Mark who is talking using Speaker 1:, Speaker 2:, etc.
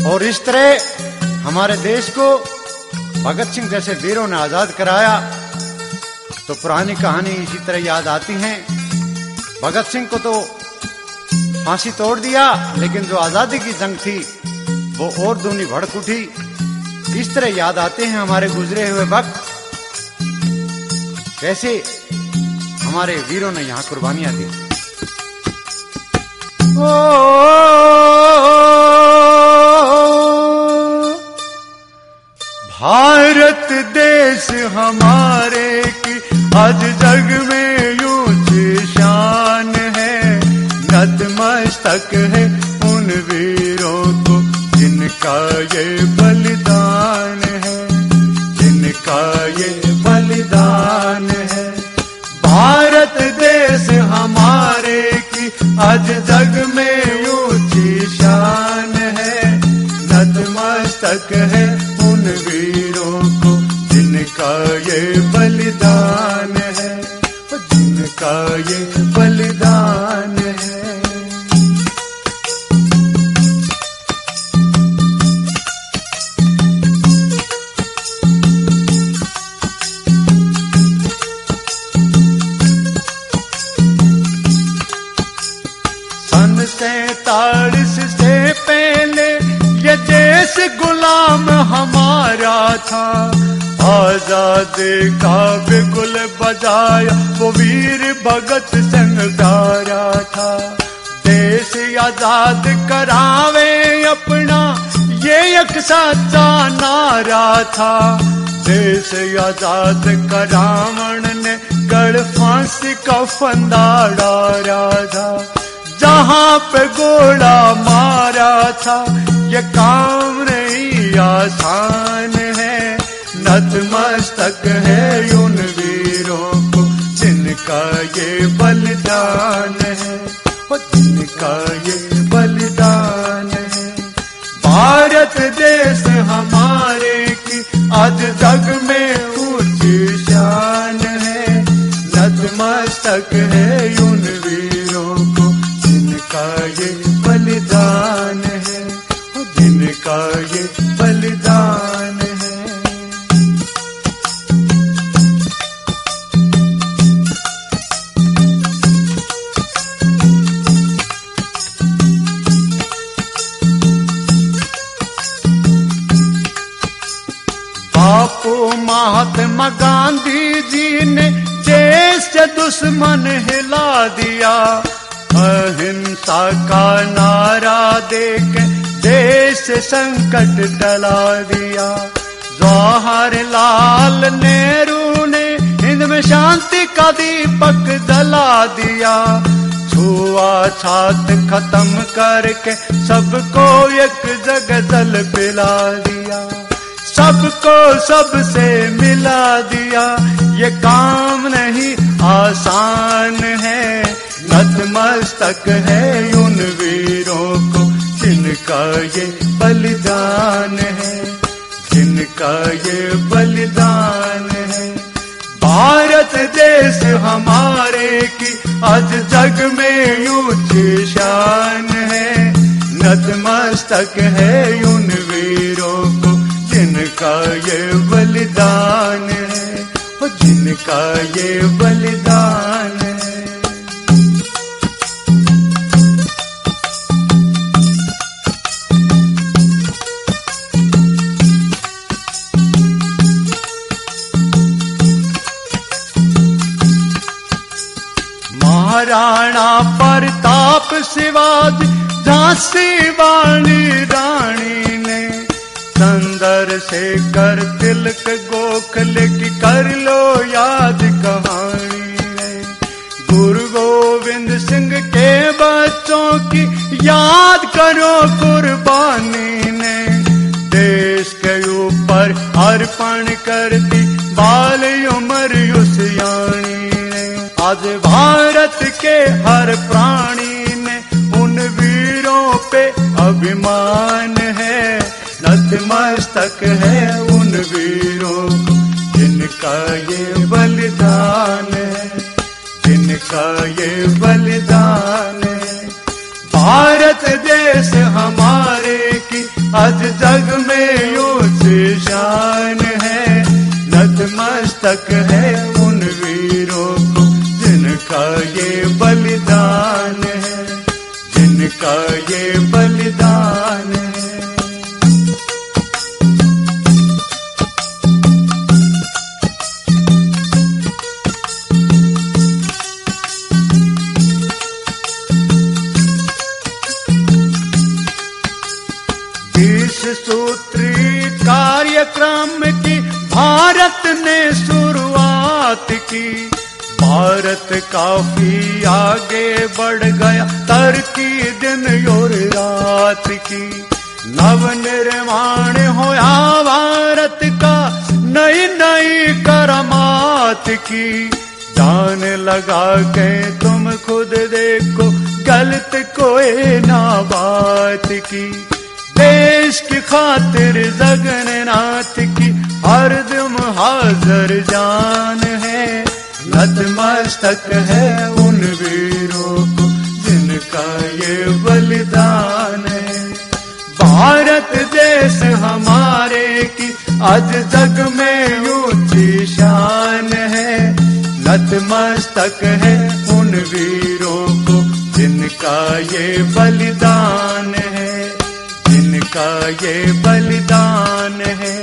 Speaker 1: और इस तरह हमारे देश को भगत सिंह जैसे वीरों ने आजाद कराया। तो पुरानी कहानी इसी तरह याद आती है। भगत सिंह को तो फांसी तोड़ दिया, लेकिन जो आजादी की जंग थी वो और दूनी भड़क उठी। इस तरह याद आते हैं हमारे गुजरे हुए वक्त, कैसे हमारे वीरों ने यहां कुर्बानियां दी। भारत देश हमारे की आज जग में ऊंची शान है, नतमस्तक है उन वीरों को जिनका ये बलिदान है, जिनका ये बलिदान है। भारत देश हमारे की आज जग में ऊंची शान है, नतमस्तक है उन वीरों को जिनका ये बलिदान है, जिनका ये बलिदान है। सन 47 से पहले ये देश गुलाम हमारा था, आजादी का बिगुल बजाया वो वीर भगत सिंह प्यारा था। देश आजाद करावे अपना ये एक सच्चा नारा था, देश आजाद करावण ने गढ़ फांसी का फंदा डारा था। जहां पे गोला मारा था ये काम नहीं आसान है, नतमस्तक है उन वीरों को जिनका ये बलिदान है, जिनका ये बलिदान है। भारत देश हमारे की आज जग में ऊंची शान है, नतमस्तक है उन वीरों को जिनका ये बलिदान है, जिनका ये बलिदान है। बापू महात्मा गांधी जी ने देश से दुश्मन हिला दिया, अहिंसा का नारा देके देश से संकट टला दिया। जवाहरलाल नेहरू ने हिंद में शांति का दीपक जला दिया, छुआछूत खत्म करके सबको एक जगह जल पिला दिया, सबको सबसे मिला दिया। ये काम नहीं आसान है, नतमस्तक है उन वीरों को जिनका ये बलिदान है, जिनका ये बलिदान है। भारत देश हमारे की आज जग में ऊंची शान है, नतमस्तक है उन वीरों को जिनका ये बलिदान है, जिनका ये बलिदान है। महाराणा प्रताप शिवाजी झांसी वाली रानी ने चंद्रशेखर तिलक गोखले की कर लो याद कहानी ने, गुरु गोविंद सिंह के बच्चों की याद करो कुर्बानी ने, देश के ऊपर अर्पण कर दी बाल उम्र उस यानी ने। आज भारत के हर प्राणी ने उन वीरों पे अभिमान है, नतमस्तक है उन वीरों को जिनका ये बलिदान है, जिनका ये बलिदान है। भारत देश हमारे की
Speaker 2: आज जग में ऊंची शान है, नतमस्तक है उन वीरों को जिनका ये बलिदान है, जिनका ये बलिदान है। सूत्री कार्यक्रम की भारत ने शुरुआत की, भारत काफी आगे बढ़ गया, तरक्की दिन और रात की। नव निर्माण होया भारत का, नई नई करामात की। जान लगा के तुम खुद देखो, गलत कोई ना बात की। देश की खातिर जगन्नाथ की हरदम हाजिर जान है, नतमस्तक है उन वीरों को जिनका ये बलिदान है। भारत देश हमारे की आज जग में ऊंची शान है, नतमस्तक है उन वीरों को जिनका ये बलिदान है, जिनका ये बलिदान है।